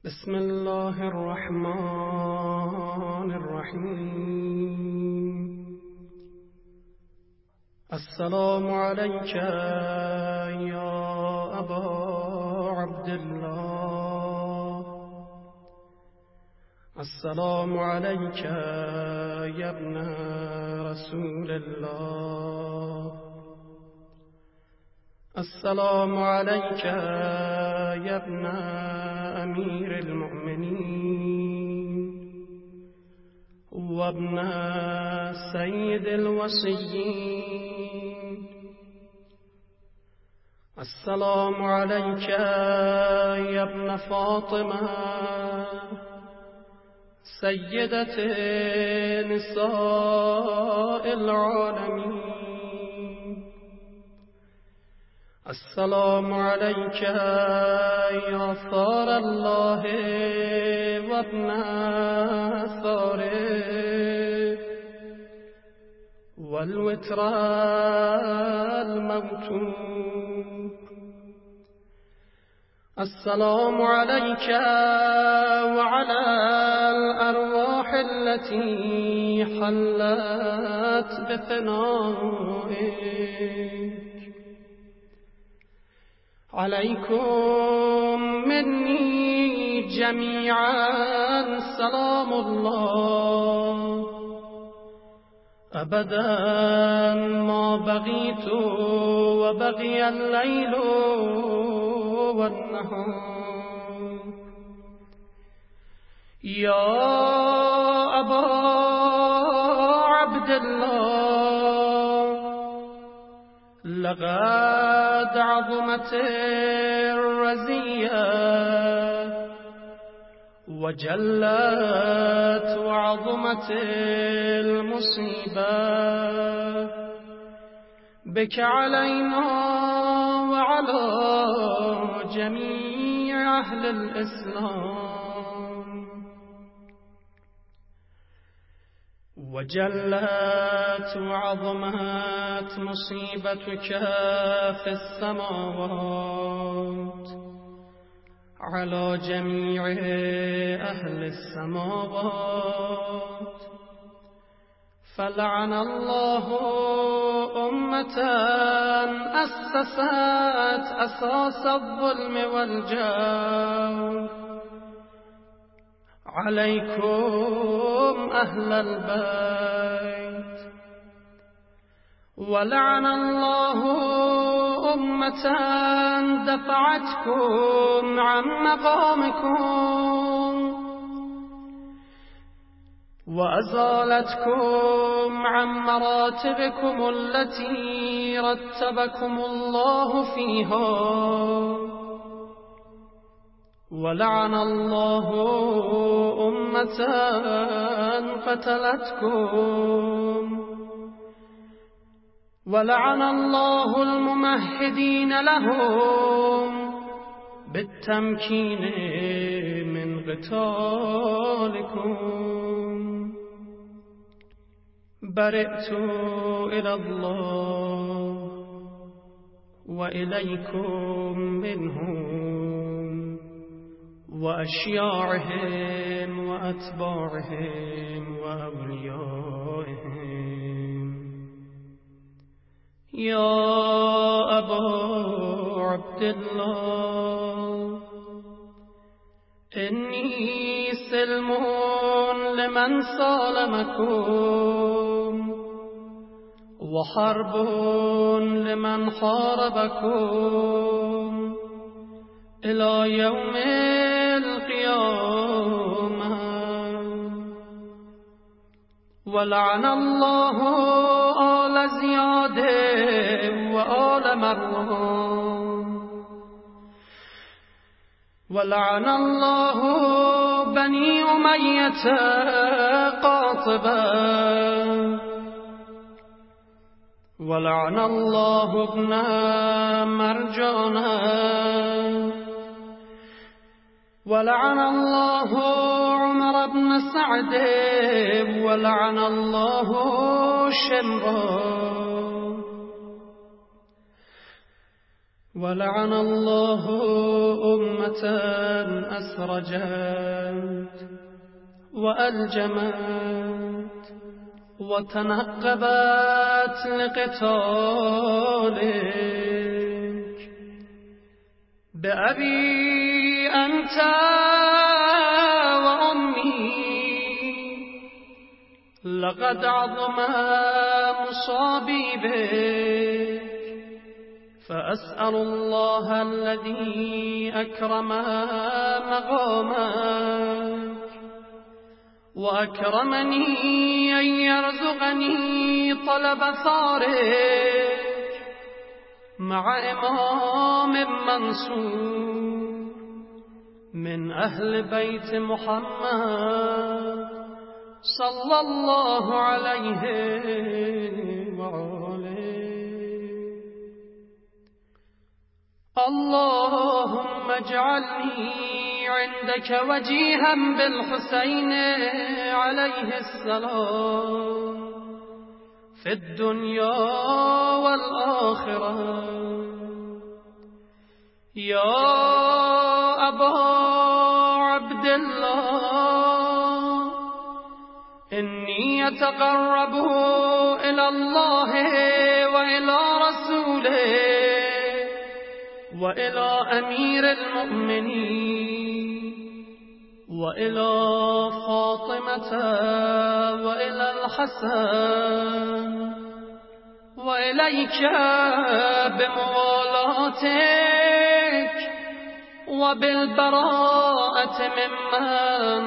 بسم الله الرحمن الرحیم. السلام عليك يا أبا عبد الله. السلام عليك يا ابن رسول الله. السلام عليك يا ابن أمير المؤمنين وابن سيد الوصيين. السلام عليك يا ابن فاطمة سيدة نساء العالمين. السلام عليك يا ثار الله وابن ثاره والوتر الموتور. السلام عليك وعلى الأرواح التي حلت بفنائك. عليكم مني جميعا سلام الله أبدا ما بغيت وبغي الليل والنهار. يا أبا عبد الله، لقد عظمت الرزية وجلت وعظمت المصيبة بك علينا وعلى جميع أهل الإسلام. وجلت وعظمت مصيبتك في السماوات على جميع أهل السماوات. فلعن الله أمة أسست أساس الظلم والجور. عليكم أهل البيت. ولعن الله أمة دفعتكم عن مقامكم وأزالتكم عن مراتبكم التي رتبكم الله فيها. ولعن الله أمة قتلتكم. ولعن الله الممهدين لهم بالتمكين من قتالكم. برئت إلى الله وإليكم منهم وأشياعهم وأتباعهم وأوليائهم. يا أبا عبد الله، إني سلم لمن سالمكم وحرب لمن حاربكم إلى يوم القيامة. ولعن الله آل زياد وآل مروان. ولعن الله بني أمية قاطبا. ولعن الله ابن مرجانا. ولعن الله عمر بن سعد. ولعن الله شمرا. ولعن الله أمة أسرجت وألجمت وتنقبت لقتالك بأبي أنت وأمي لقد عظم مصابي بك فأسأل الله الذي أكرم مقامك وأكرمني أن يرزقني طلب ثارك مع إمام منصور من أهل بيت محمد صلى الله عليه وآله. اللهم اجعلني عندك وجيها بالحسين عليه السلام في الدنيا والآخرة. يا أبا عبد الله إني أتقرب إلى الله وإلى رسوله وإلى أمير المؤمنين وإلى فاطمة وإلى الحسن وإليك بموالاتك وبالبراءة ممن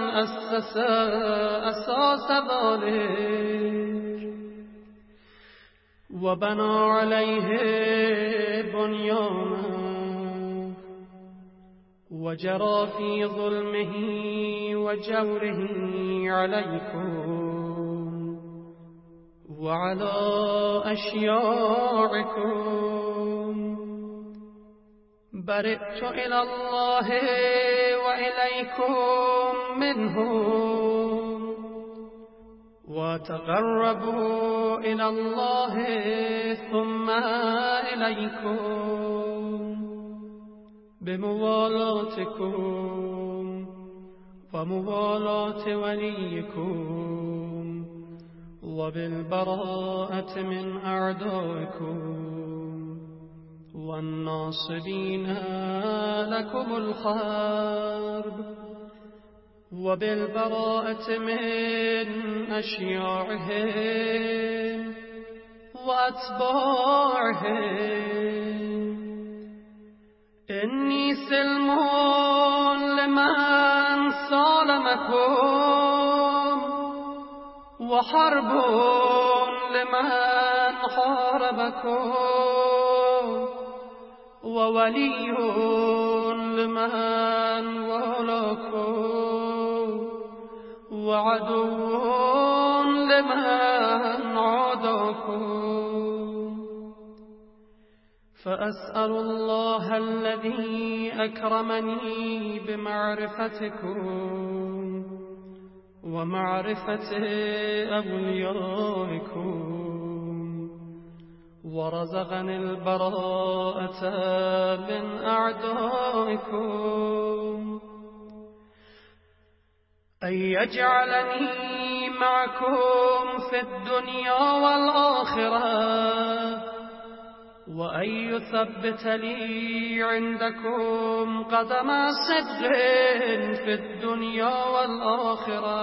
أساس ذلك وبنى عليه بنيانه وجرى في ظلمه وجوره عليكم وعلى أشياعكم. برئت إلى الله وإليكم منهم وتقربوا إلى الله ثم إليكم بموالاتكم وموالاة وليكم وبالبراءة من أعدائكم والناصبين لكم الحرب وبالبراءة من أشياعهم وأتباعهم. إني سلم لمن سالمكم وحرب لمن حاربكم وولي لمن والاكم وعدو لمن عاداكم. فأسأل الله الذي أكرمني بمعرفتكم ومعرفة أوليائكم ورزقني البراءة من أعدائكم أن يجعلني معكم في الدنيا والآخرة وأن يثبت لي عندكم قدم صدق في الدنيا والآخرة.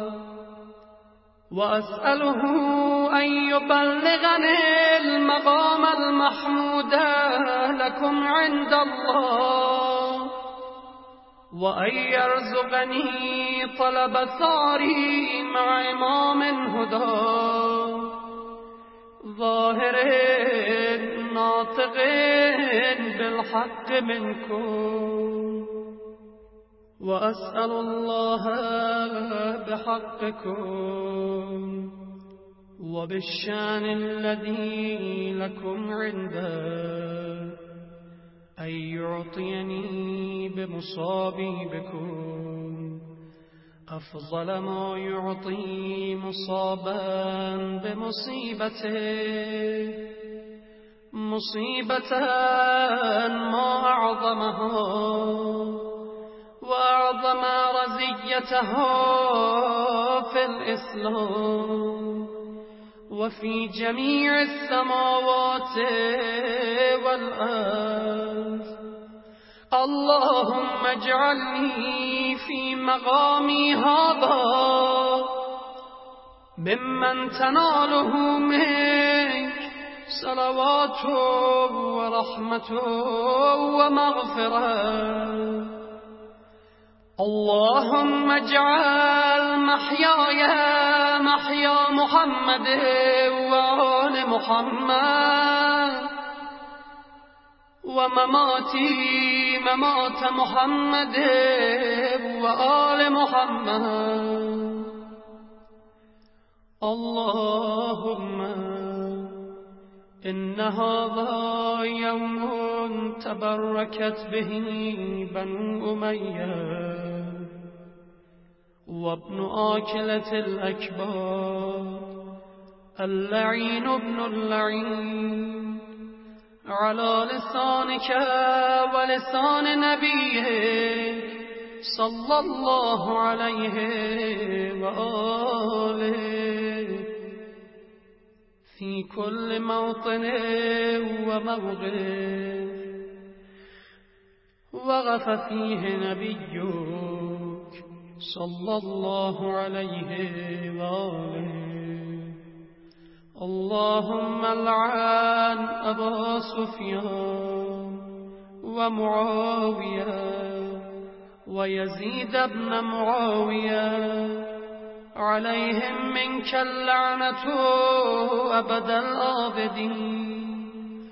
وأسأله أن يبلغني المقام المحمود لكم عند الله وأن يرزقني طلب ثاري مع إمام هدى ظاهر ناطق بالحق منكم. وأسأل الله بحقكم وبالشان الذي لكم عنده أن يعطيني بمصابيبكم أفضل ما يعطي مصابا بمصيبته مصيبة ما أعظمها وأعظم رزيتها في الإسلام وفي جميع السماوات والأرض. اللهم اجعلني في مقامي هذا ممن تناله منك صلوات ورحمة ومغفرة. اللهم اجعل محياي محيا محمد وآل محمد ومماتي ممات محمد وآل محمد. اللهم إن هذا يوم تبركت به بنو أمية وابن آكلة الأكبر اللعين ابن اللعين على لسانك ولسان نبيك صلى الله عليه وآله في كل موطن وموقف وقف فيه نبيك صلى الله عليه وآله. اللهم لعن أبا سفيان ومعاوية ويزيد بن معاوية عليهم منك اللعنة أبد الآبدين.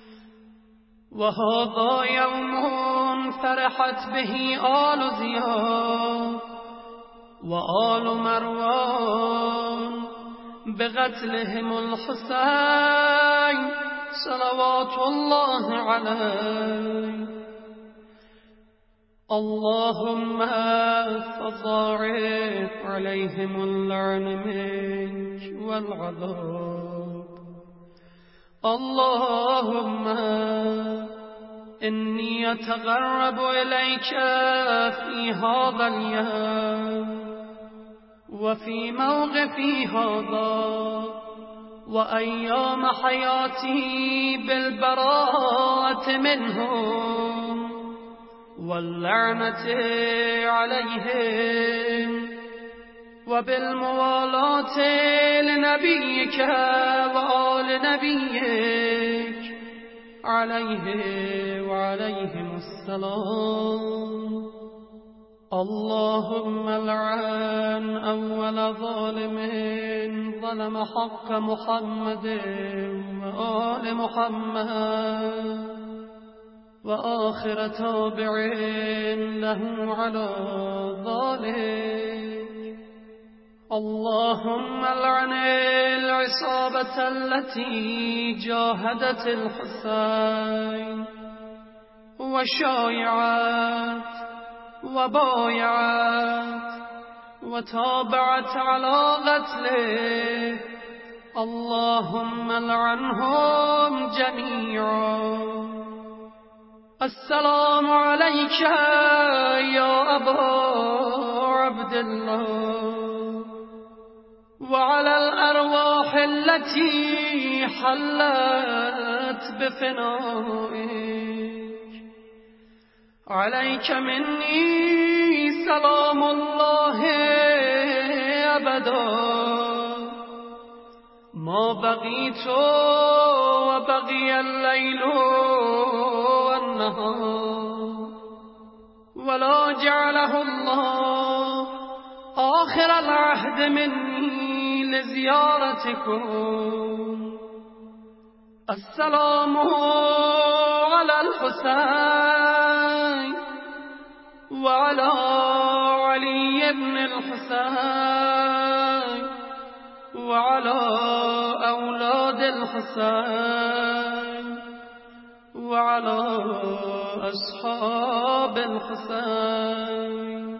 وهذا يوم فرحت به آل زياد وآل مروان بقتلهم الحسين صلوات الله عليه. اللهم فضاعف عليهم اللعن منك والعذاب. اللهم إني أتقرب إليك في هذا اليوم وفي موقفي هذا وأيام حياتي بالبراءة منهم واللعنة عليهم وبالموالاة لنبيك وآل نبيك عليه وعليهم السلام. اللهم لعن أول ظالم ظلم حق محمد وآل محمد وآخر تابع له على ذلك. اللهم لعن العصابة التي جاهدت الحسين وشايعت وبايعت وتابعت على قتله. اللهم لعنهم جميعا. السلام عليك يا أبا عبد الله وعلى الأرواح التي حلت بفنائك. عليك مني سلام الله أبدا ما بقيت وبقي الليل والنهار ولا جعله الله آخر العهد مني لزيارتكم. السلام على الحسين وعلى علي بن الحسين وعلى أولاد الحسين وعلى أصحاب الحسين.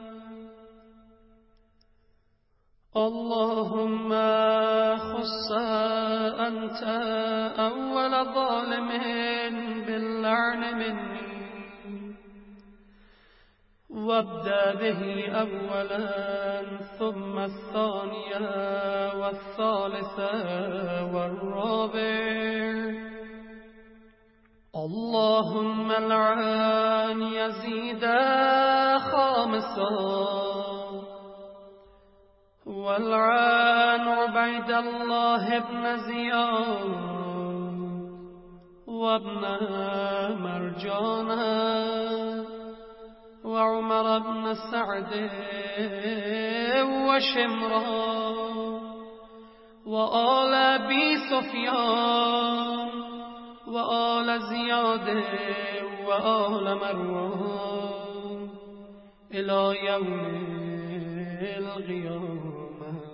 اللهم خص أنت أول ظالم باللعن مني وابدأ به أولا ثم الثانية والثالثة والرابع. اللهم لعن يزيد خامسا والعن عبيد الله بن زياد وابن مرجانة وعمر بن سعد وشمرا وآل أبي سفيان وآل زياد وآل مروان إلى يوم القيامة.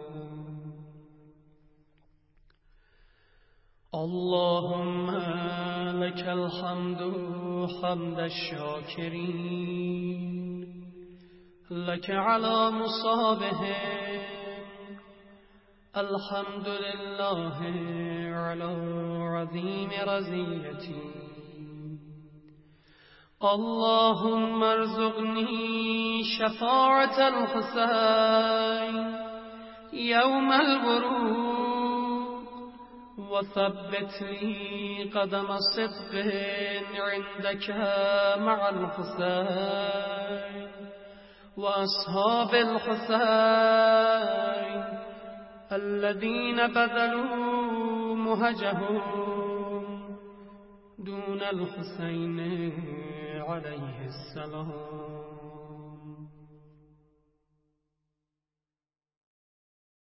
اللهم لك الحمد حمد الشاكرين لك على مصابهم الحمد لله على عظيم رزيتي. اللهم ارزقني شفاعة الحسين يوم الورود وثبت لي قدم صدق عندك مع الحسين وأصحاب الحسين الذين بذلوا مهجهم دون الحسين عليه السلام.